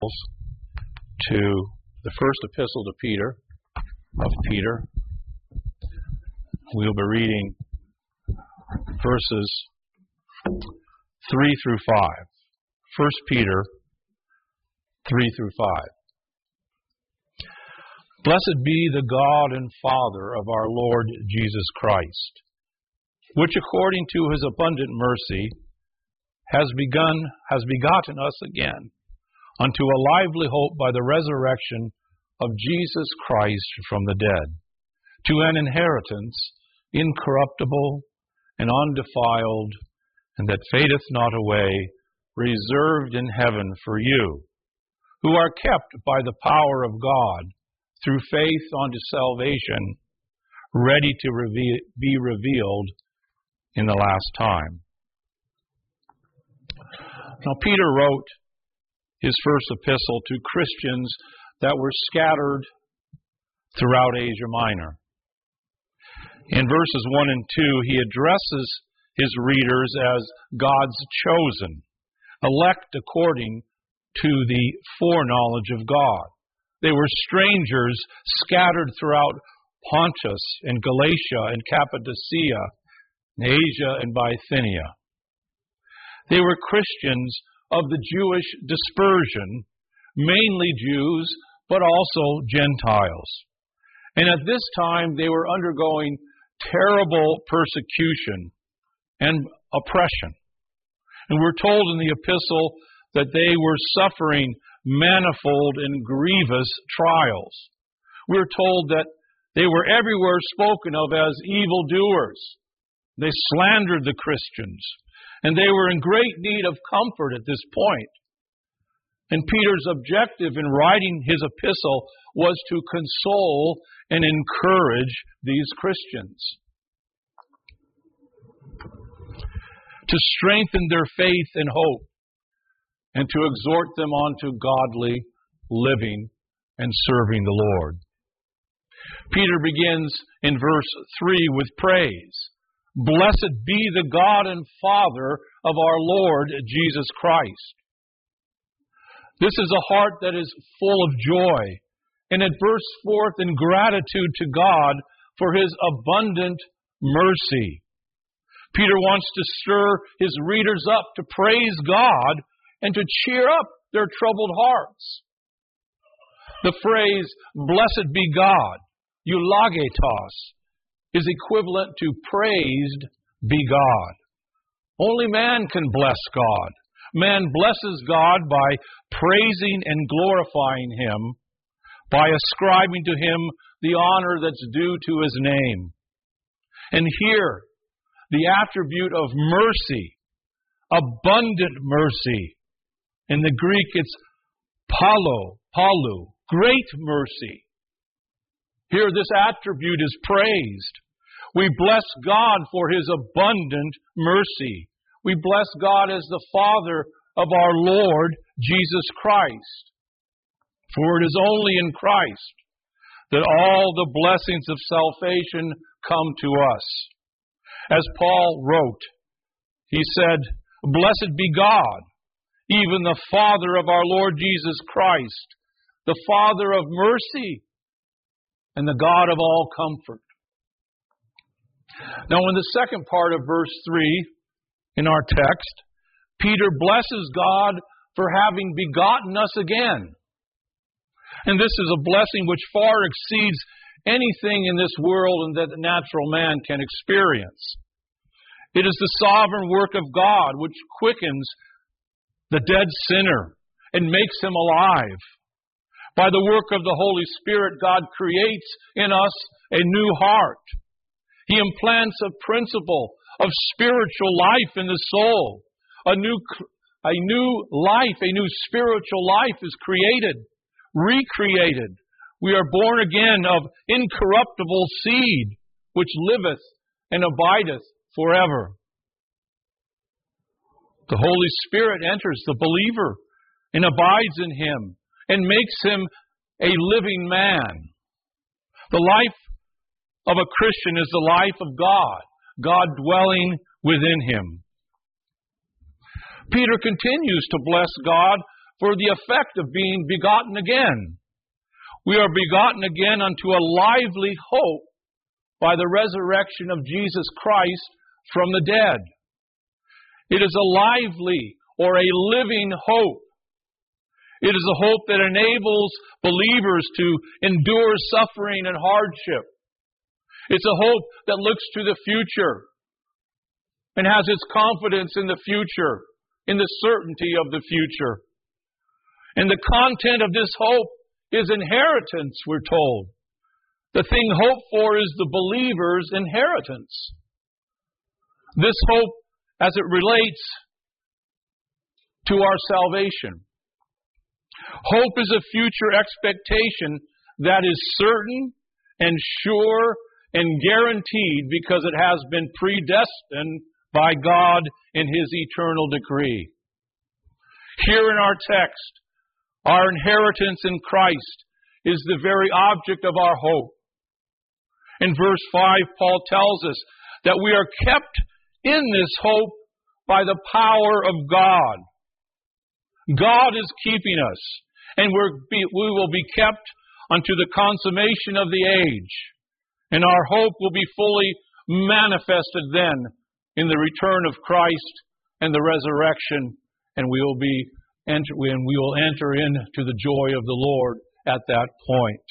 to the first epistle to Peter, of Peter. We'll be reading verses 3 through 5. 1 Peter 3 through 5. Blessed be the God and Father of our Lord Jesus Christ, which according to his abundant mercy has begotten us again unto a lively hope by the resurrection of Jesus Christ from the dead, to an inheritance incorruptible and undefiled, and that fadeth not away, reserved in heaven for you, who are kept by the power of God through faith unto salvation, ready to be revealed in the last time. Now, Peter wrote his first epistle to Christians that were scattered throughout Asia Minor. In verses 1 and 2, he addresses his readers as God's chosen, elect according to the foreknowledge of God. They were strangers scattered throughout Pontus and Galatia and Cappadocia, and Asia and Bithynia. They were Christians of the Jewish dispersion, mainly Jews, but also Gentiles. And at this time, they were undergoing terrible persecution and oppression. And we're told in the epistle that they were suffering manifold and grievous trials. We're told that they were everywhere spoken of as evildoers. They slandered the Christians, and they were in great need of comfort at this point. And Peter's objective in writing his epistle was to console and encourage these Christians, to strengthen their faith and hope, and to exhort them onto godly living and serving the Lord. Peter begins in verse 3 with praise. Blessed be the God and Father of our Lord Jesus Christ. This is a heart that is full of joy, and it bursts forth in gratitude to God for his abundant mercy. Peter wants to stir his readers up to praise God and to cheer up their troubled hearts. The phrase, blessed be God, eulogetos, is equivalent to praised be God. Only man can bless God. Man blesses God by praising and glorifying him, by ascribing to him the honor that's due to his name. And here, the attribute of mercy, abundant mercy. In the Greek, it's palu, great mercy. Here, this attribute is praised. We bless God for his abundant mercy. We bless God as the Father of our Lord Jesus Christ. For it is only in Christ that all the blessings of salvation come to us. As Paul wrote, he said, blessed be God, even the Father of our Lord Jesus Christ, the Father of mercy and the God of all comfort. Now, in the second part of verse 3 in our text, Peter blesses God for having begotten us again. And this is a blessing which far exceeds anything in this world and that the natural man can experience. It is the sovereign work of God which quickens the dead sinner and makes him alive. By the work of the Holy Spirit, God creates in us a new heart. He implants a principle of spiritual life in the soul. A new life, a new spiritual life is created, recreated. We are born again of incorruptible seed, which liveth and abideth forever. The Holy Spirit enters the believer and abides in him and makes him a living man. The life of a Christian is the life of God, God dwelling within him. Peter continues to bless God for the effect of being begotten again. We are begotten again unto a lively hope by the resurrection of Jesus Christ from the dead. It is a lively or a living hope. It is a hope that enables believers to endure suffering and hardship. It's a hope that looks to the future and has its confidence in the future, in the certainty of the future. And the content of this hope is inheritance, we're told. The thing hoped for is the believer's inheritance. This hope as it relates to our salvation. Hope is a future expectation that is certain and sure and guaranteed because it has been predestined by God in His eternal decree. Here in our text, our inheritance in Christ is the very object of our hope. In verse 5, Paul tells us that we are kept in this hope by the power of God. God is keeping us, and we will be kept unto the consummation of the age. And our hope will be fully manifested then in the return of Christ and the resurrection, and we will enter into the joy of the Lord at that point.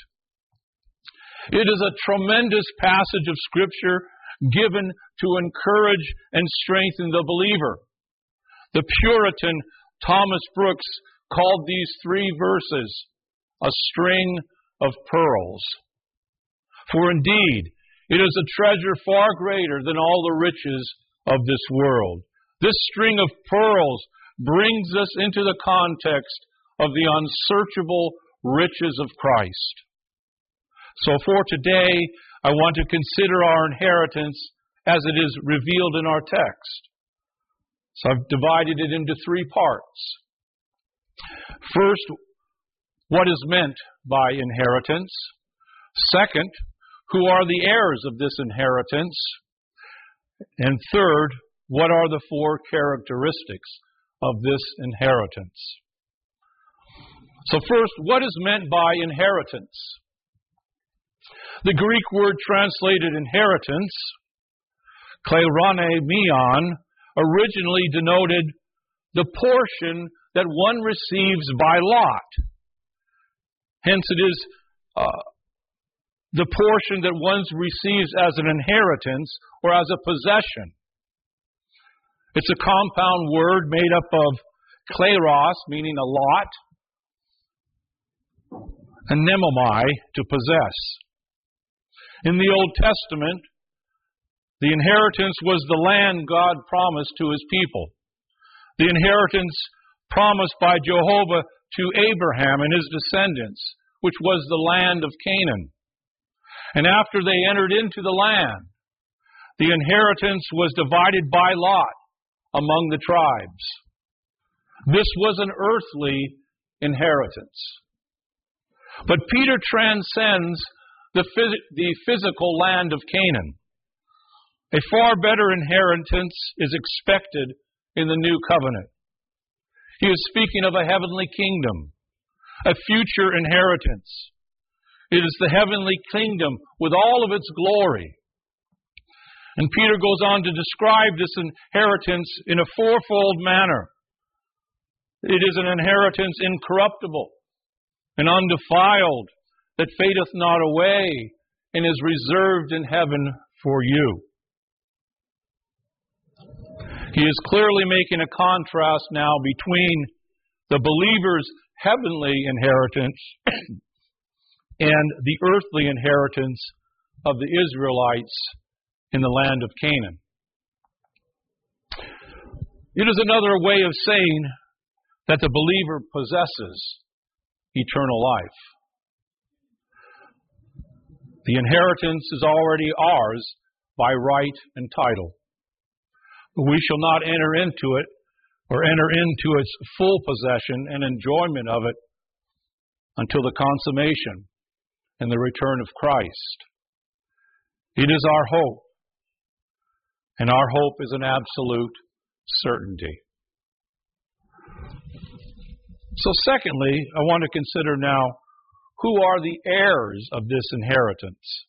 It is a tremendous passage of Scripture given to encourage and strengthen the believer. The Puritan Thomas Brooks called these 3 verses a string of pearls. For indeed, it is a treasure far greater than all the riches of this world. This string of pearls brings us into the context of the unsearchable riches of Christ. So for today, I want to consider our inheritance as it is revealed in our text. So I've divided it into 3 parts. First, what is meant by inheritance? Second, who are the heirs of this inheritance? And third, what are the 4 characteristics of this inheritance? So first, what is meant by inheritance? The Greek word translated inheritance, kleiromaion, originally denoted the portion that one receives by lot. Hence it is the portion that one receives as an inheritance or as a possession. It's a compound word made up of kleros, meaning a lot, and nemomai, to possess. In the Old Testament, the inheritance was the land God promised to His people. The inheritance promised by Jehovah to Abraham and his descendants, which was the land of Canaan. And after they entered into the land, the inheritance was divided by lot among the tribes. This was an earthly inheritance. But Peter transcends the physical land of Canaan. A far better inheritance is expected in the new covenant. He is speaking of a heavenly kingdom, a future inheritance. It is the heavenly kingdom with all of its glory. And Peter goes on to describe this inheritance in a 4-fold manner. It is an inheritance incorruptible and undefiled, that fadeth not away, and is reserved in heaven for you. He is clearly making a contrast now between the believer's heavenly inheritance and the earthly inheritance of the Israelites in the land of Canaan. It is another way of saying that the believer possesses eternal life. The inheritance is already ours by right and title. But we shall not enter into it or enter into its full possession and enjoyment of it until the consummation and the return of Christ. It is our hope, and our hope is an absolute certainty. So secondly, I want to consider now, who are the heirs of this inheritance?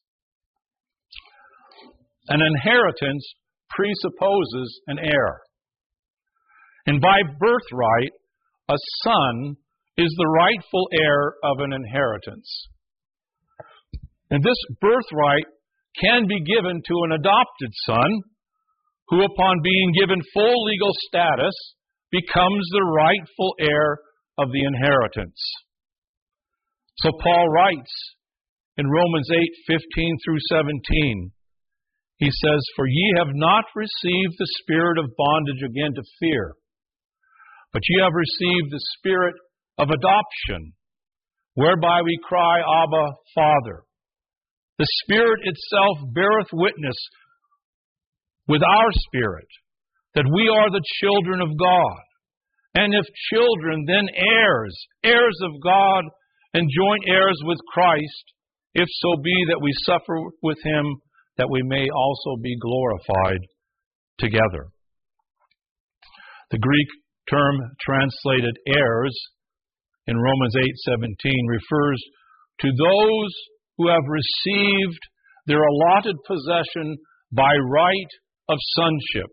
An inheritance presupposes an heir. And by birthright, a son is the rightful heir of an inheritance. And this birthright can be given to an adopted son, who upon being given full legal status becomes the rightful heir of the inheritance. So Paul writes in Romans 8:15 through 17, he says, "For ye have not received the spirit of bondage again to fear, but ye have received the spirit of adoption, whereby we cry, Abba, Father. The Spirit itself beareth witness with our spirit that we are the children of God. And if children, then heirs, heirs of God, and joint heirs with Christ, if so be that we suffer with Him, that we may also be glorified together." The Greek term translated heirs in Romans 8:17 refers to those who have received their allotted possession by right of sonship.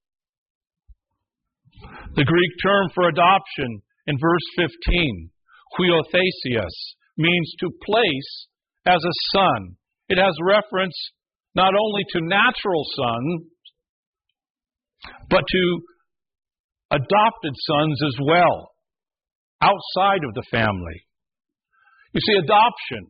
The Greek term for adoption in verse 15, huiothesios, means to place as a son. It has reference not only to natural sons, but to adopted sons as well, outside of the family. You see, adoption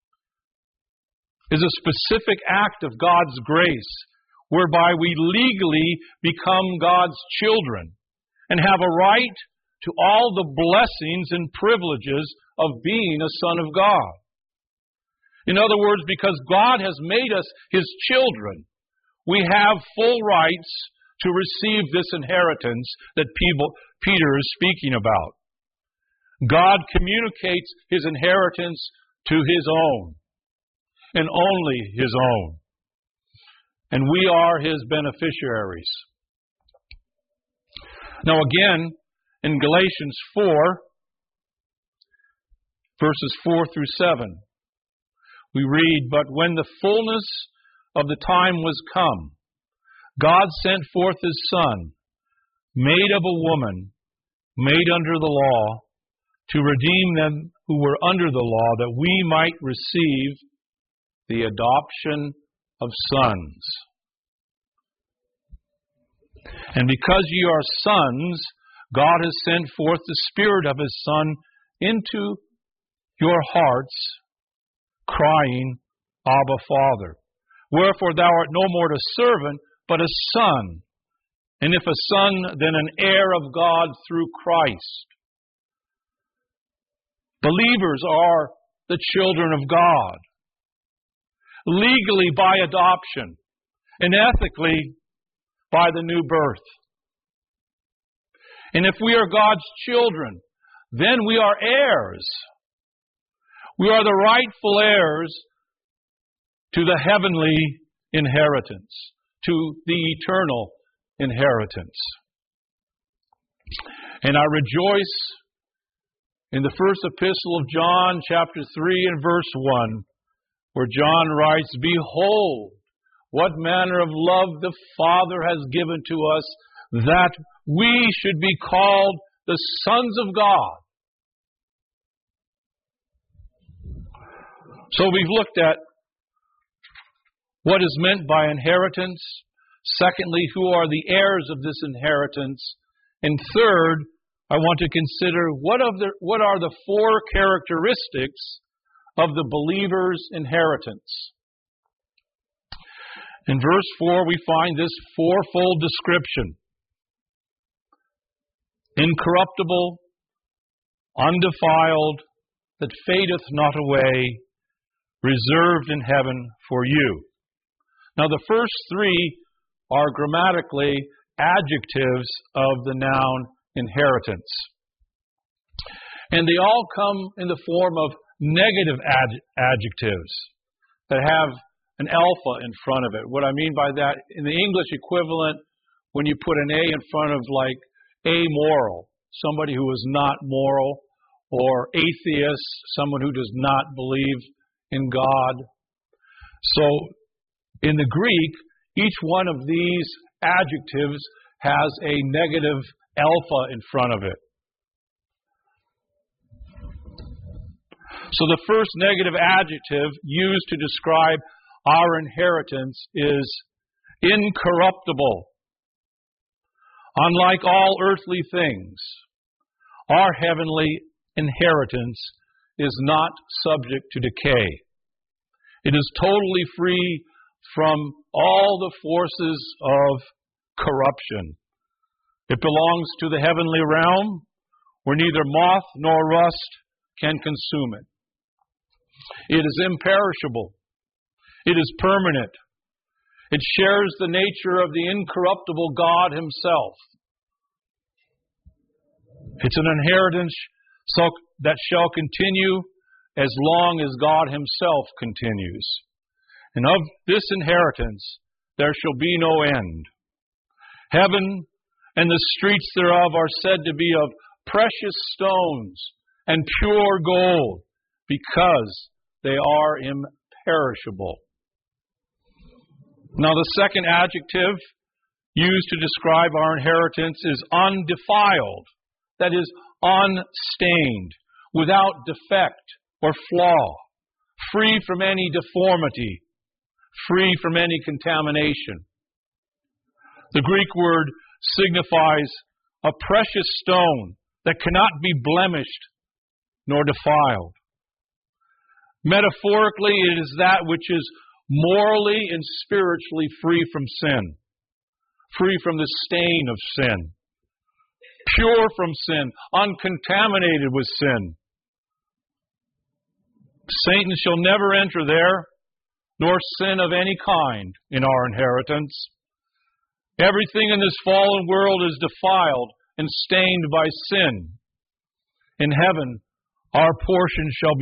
is a specific act of God's grace whereby we legally become God's children and have a right to all the blessings and privileges of being a son of God. In other words, because God has made us His children, we have full rights to receive this inheritance that Peter is speaking about. God communicates His inheritance to His own, and only His own. And we are His beneficiaries. Now again, in Galatians 4, verses 4 through 7, we read, "But when the fullness of the time was come, God sent forth His Son, made of a woman, made under the law, to redeem them who were under the law, that we might receive the adoption of sons. And because ye are sons, God has sent forth the Spirit of His Son into your hearts, crying, Abba, Father. Wherefore thou art no more a servant, but a son. And if a son, then an heir of God through Christ." Believers are the children of God, legally by adoption, and ethically by the new birth. And if we are God's children, then we are heirs. We are the rightful heirs to the heavenly inheritance, to the eternal inheritance. And I rejoice in the first epistle of John, chapter 3 and verse 1, where John writes, "Behold, what manner of love the Father has given to us, that we should be called the sons of God." So we've looked at what is meant by inheritance. Secondly, who are the heirs of this inheritance? And third, I want to consider what are the four characteristics of the believer's inheritance. In verse 4, we find this fourfold description: incorruptible, undefiled, that fadeth not away, reserved in heaven for you. Now, the first three are grammatically adjectives of the noun inheritance. And they all come in the form of negative adjectives that have an alpha in front of it. What I mean by that, in the English equivalent, when you put an A in front of like amoral, somebody who is not moral, or atheist, someone who does not believe in God. So in the Greek, each one of these adjectives has a negative alpha in front of it. So the first negative adjective used to describe our inheritance is incorruptible. Unlike all earthly things, our heavenly inheritance is not subject to decay. It is totally free from all the forces of corruption. It belongs to the heavenly realm where neither moth nor rust can consume it. It is imperishable. It is permanent. It shares the nature of the incorruptible God Himself. It's an inheritance that shall continue as long as God Himself continues. And of this inheritance there shall be no end. Heaven and the streets thereof are said to be of precious stones and pure gold, because they are imperishable. Now, the second adjective used to describe our inheritance is undefiled. That is, unstained, without defect or flaw, free from any deformity, free from any contamination. The Greek word signifies a precious stone that cannot be blemished nor defiled. Metaphorically, it is that which is morally and spiritually free from sin, free from the stain of sin, pure from sin, uncontaminated with sin. Satan shall never enter there, nor sin of any kind in our inheritance. Everything in this fallen world is defiled and stained by sin. In heaven, our portion shall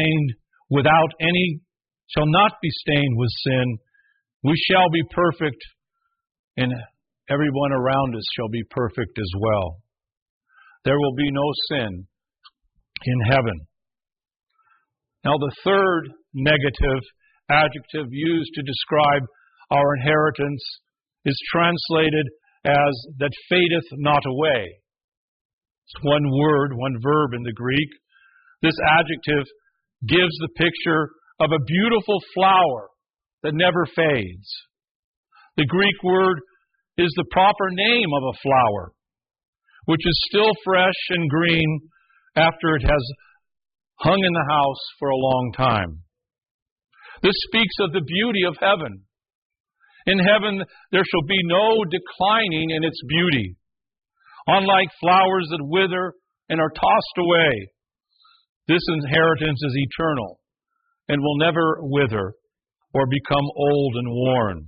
not be stained with sin. We shall be perfect, and everyone around us shall be perfect as well. There will be no sin in heaven. Now, the third negative adjective used to describe our inheritance is translated as that fadeth not away. It's one word, one verb in the Greek. This adjective gives the picture of a beautiful flower that never fades. The Greek word is the proper name of a flower, which is still fresh and green after it has hung in the house for a long time. This speaks of the beauty of heaven. In heaven, there shall be no declining in its beauty. Unlike flowers that wither and are tossed away, this inheritance is eternal and will never wither or become old and worn.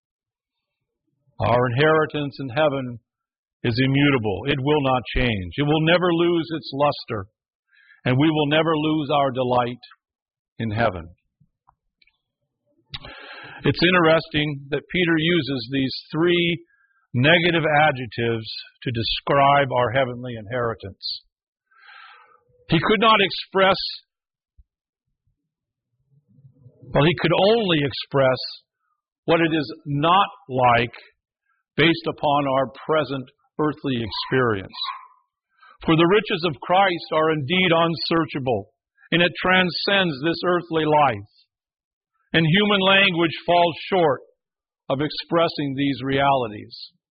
Our inheritance in heaven is immutable. It will not change. It will never lose its luster, and we will never lose our delight in heaven. It's interesting that Peter uses these three negative adjectives to describe our heavenly inheritance. He could only express what it is not like based upon our present earthly experience. For the riches of Christ are indeed unsearchable, and it transcends this earthly life. And human language falls short of expressing these realities.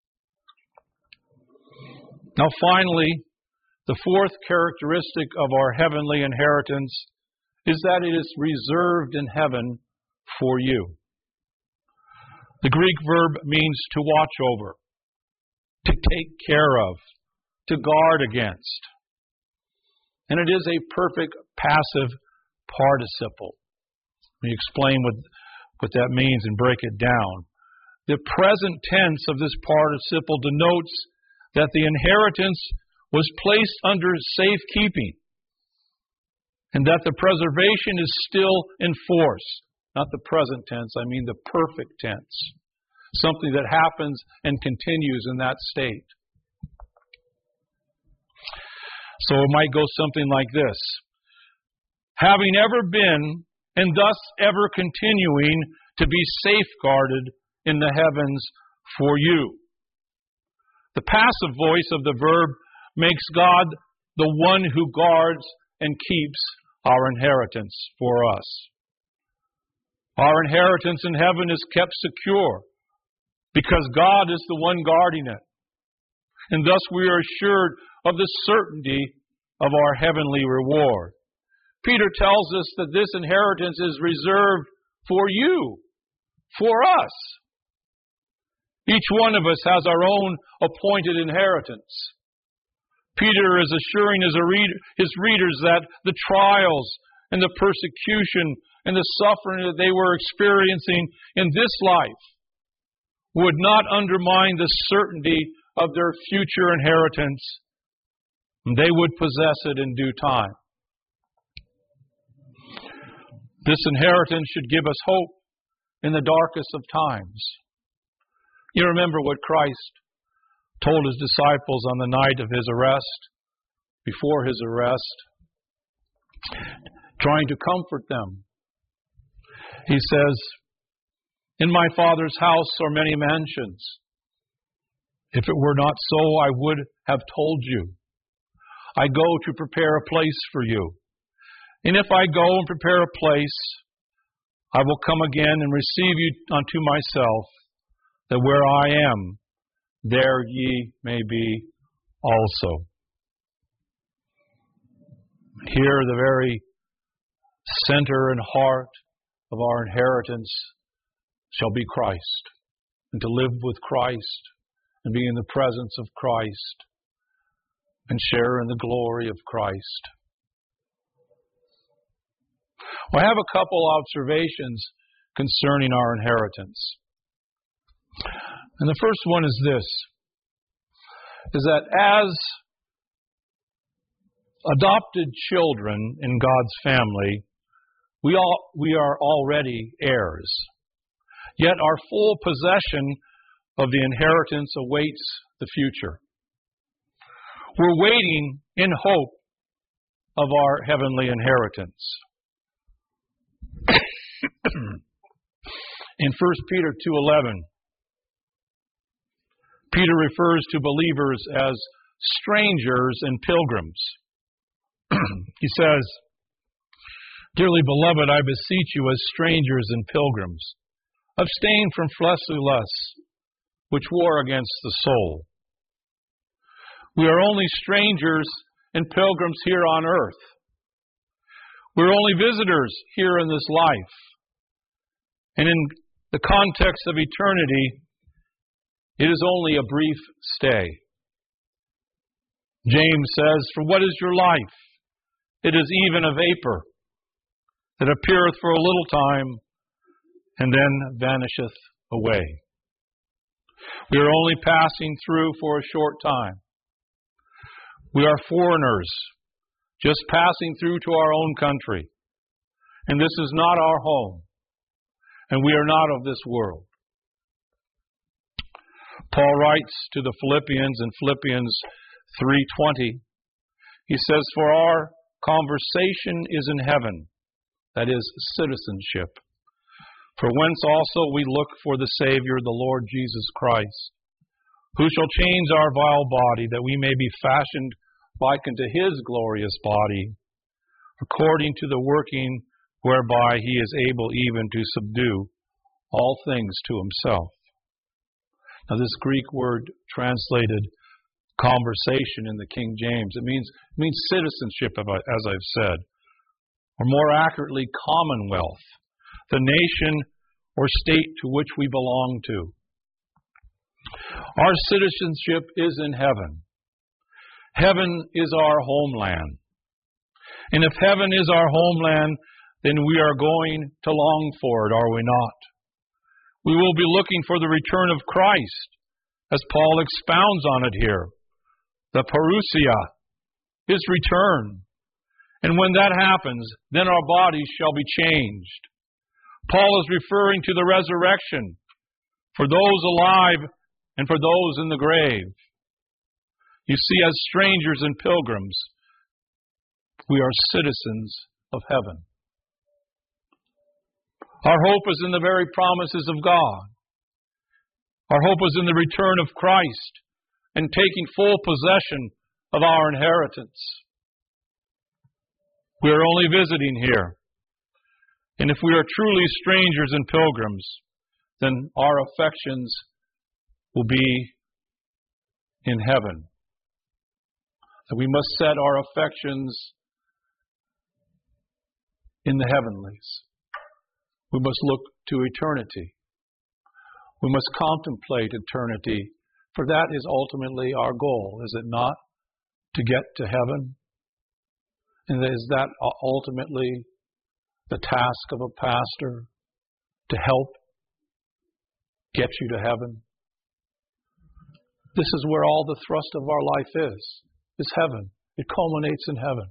Now finally, the fourth characteristic of our heavenly inheritance is that it is reserved in heaven for you. The Greek verb means to watch over, to take care of, to guard against. And it is a perfect passive participle. Let me explain what that means and break it down. The present tense of this participle denotes that the inheritance was placed under safekeeping and that the preservation is still in force. Not the present tense, I mean the perfect tense. Something that happens and continues in that state. So it might go something like this. Having ever been, and thus ever continuing to be safeguarded in the heavens for you. The passive voice of the verb makes God the one who guards and keeps our inheritance for us. Our inheritance in heaven is kept secure because God is the one guarding it. And thus we are assured of the certainty of our heavenly reward. Peter tells us that this inheritance is reserved for you, for us. Each one of us has our own appointed inheritance. Peter is assuring his readers that the trials and the persecution and the suffering that they were experiencing in this life would not undermine the certainty of their future inheritance. They would possess it in due time. This inheritance should give us hope in the darkest of times. You remember what Christ told his disciples on the night of his arrest, before his arrest, trying to comfort them. He says, "In my Father's house are many mansions. If it were not so, I would have told you. I go to prepare a place for you. And if I go and prepare a place, I will come again and receive you unto myself, that where I am, there ye may be also." Here, the very center and heart of our inheritance shall be Christ, and to live with Christ, and be in the presence of Christ, and share in the glory of Christ. Well, I have a couple observations concerning our inheritance. And the first one is this, is that as adopted children in God's family, we are already heirs. Yet our full possession of the inheritance awaits the future. We're waiting in hope of our heavenly inheritance. In 1 Peter 2:11, Peter refers to believers as strangers and pilgrims. He says, "Dearly beloved, I beseech you as strangers and pilgrims, abstain from fleshly lusts, which war against the soul." We are only strangers and pilgrims here on earth. We're only visitors here in this life. And in the context of eternity, it is only a brief stay. James says, "For what is your life? It is even a vapor that appeareth for a little time and then vanisheth away." We are only passing through for a short time. We are foreigners, just passing through to our own country. And this is not our home. And we are not of this world. Paul writes to the Philippians in Philippians 3:20. He says, "For our conversation is in heaven," that is, citizenship. "For whence also we look for the Savior, the Lord Jesus Christ, who shall change our vile body, that we may be fashioned like unto His glorious body, according to the working whereby He is able even to subdue all things to Himself." Now this Greek word translated conversation in the King James, it means citizenship, as I've said, or more accurately, commonwealth, the nation or state to which we belong to. Our citizenship is in heaven. Heaven is our homeland. And if heaven is our homeland, then we are going to long for it, are we not? We will be looking for the return of Christ, as Paul expounds on it here. The parousia, His return. And when that happens, then our bodies shall be changed. Paul is referring to the resurrection for those alive and for those in the grave. You see, as strangers and pilgrims, We are citizens of heaven. Our hope is in the very promises of God. Our hope is in the return of Christ and taking full possession of our inheritance. We are only visiting here. And if we are truly strangers and pilgrims, then our affections will be in heaven. And we must set our affections in the heavenlies. We must look to eternity. We must contemplate eternity, for that is ultimately our goal, is it not? To get to heaven? And is that ultimately the task of a pastor? To help get you to heaven? This is where all the thrust of our life is heaven. It culminates in heaven.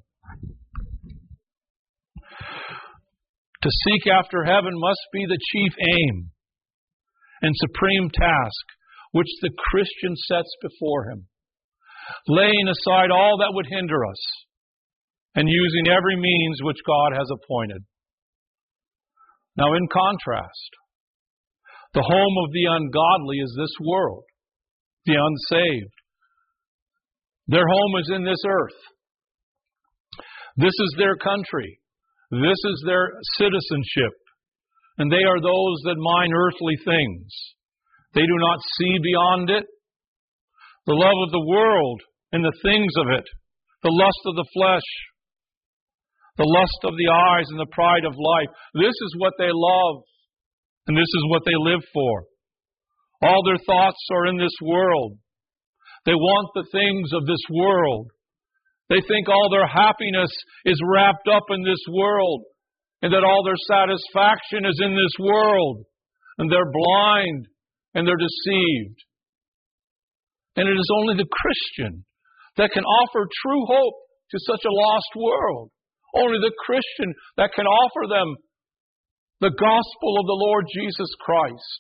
To seek after heaven must be the chief aim and supreme task which the Christian sets before him, laying aside all that would hinder us and using every means which God has appointed. Now, in contrast, the home of the ungodly is this world, the unsaved. Their home is in this earth. This is their country. This is their citizenship. And they are those that mind earthly things. They do not see beyond it. The love of the world and the things of it, the lust of the flesh, the lust of the eyes and the pride of life. This is what they love, and this is what they live for. All their thoughts are in this world. They want the things of this world. They think all their happiness is wrapped up in this world, and that all their satisfaction is in this world. And they're blind, and they're deceived. And it is only the Christian that can offer true hope to such a lost world. Only the Christian that can offer them the gospel of the Lord Jesus Christ.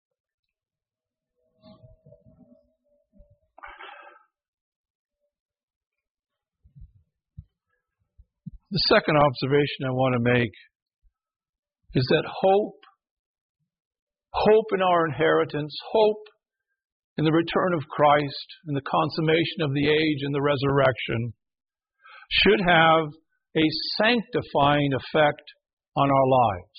The second observation I want to make is that hope in our inheritance, hope in the return of Christ and the consummation of the age and the resurrection should have a sanctifying effect on our lives.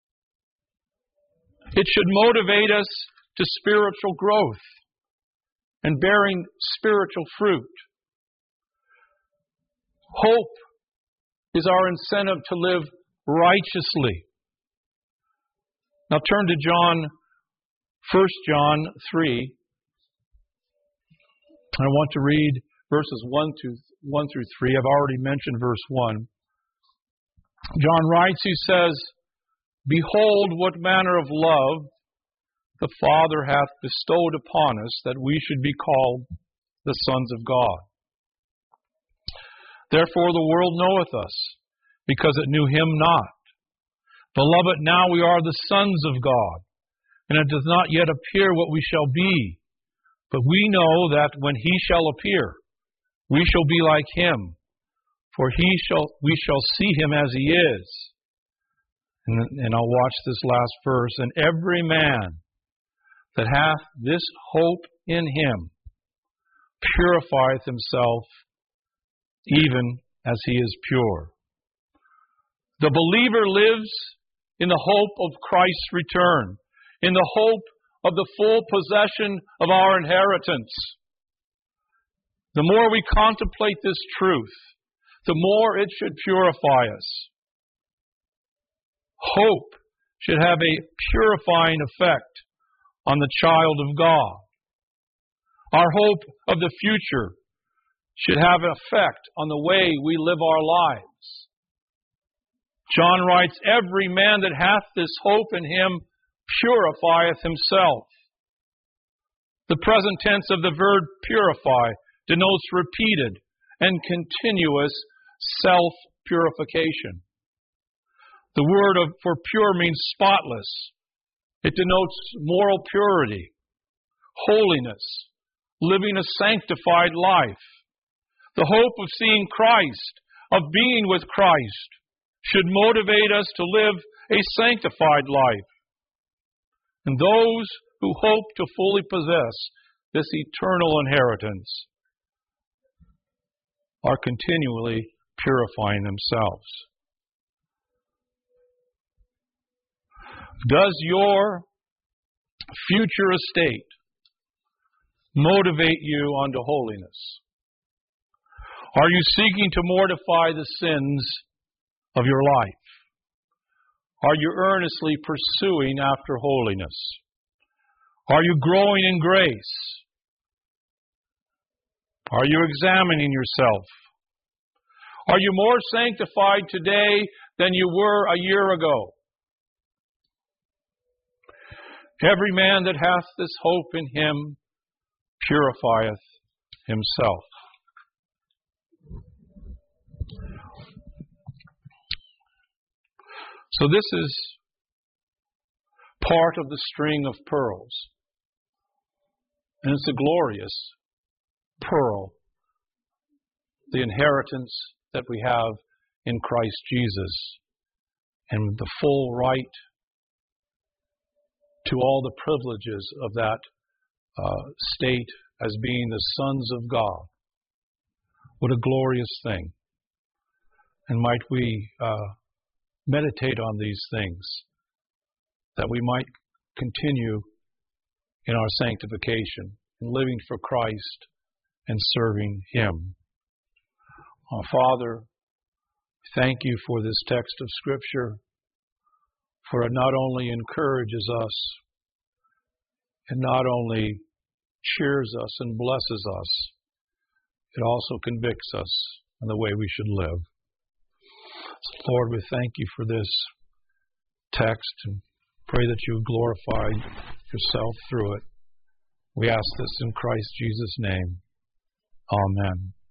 It should motivate us to spiritual growth and bearing spiritual fruit. Hope is our incentive to live righteously. Now turn to 1 John 3. I want to read verses 1 through 3. I've already mentioned verse 1. John writes, he says, "Behold, what manner of love the Father hath bestowed upon us, that we should be called the sons of God. Therefore the world knoweth us, because it knew him not. Beloved, now we are the sons of God, and it does not yet appear what we shall be. But we know that when he shall appear, we shall be like him, for we shall see him as he is." And I'll watch this last verse. "And every man that hath this hope in him purifieth himself, even as he is pure." The believer lives in the hope of Christ's return, in the hope of the full possession of our inheritance. The more we contemplate this truth, the more it should purify us. Hope should have a purifying effect on the child of God. Our hope of the future should have an effect on the way we live our lives. John writes, "Every man that hath this hope in him purifieth himself." The present tense of the verb purify denotes repeated and continuous self-purification. The word for pure means spotless. It denotes moral purity, holiness, living a sanctified life. The hope of seeing Christ of being with Christ should motivate us to live a sanctified life. And those who hope to fully possess this eternal inheritance are continually purifying themselves. Does your future estate motivate you unto holiness? Are you seeking to mortify the sins of your life? Are you earnestly pursuing after holiness? Are you growing in grace? Are you examining yourself? Are you more sanctified today than you were a year ago? Every man that hath this hope in him purifieth himself. So this is part of the string of pearls. And it's a glorious pearl, the inheritance that we have in Christ Jesus, and the full right to all the privileges of that state as being the sons of God. What a glorious thing. And might we meditate on these things, that we might continue in our sanctification, in living for Christ and serving Him. Father, thank you for this text of Scripture, for it not only encourages us, it not only cheers us and blesses us, it also convicts us in the way we should live. So Lord, we thank you for this text and pray that you glorify yourself through it. We ask this in Christ Jesus' name. Amen.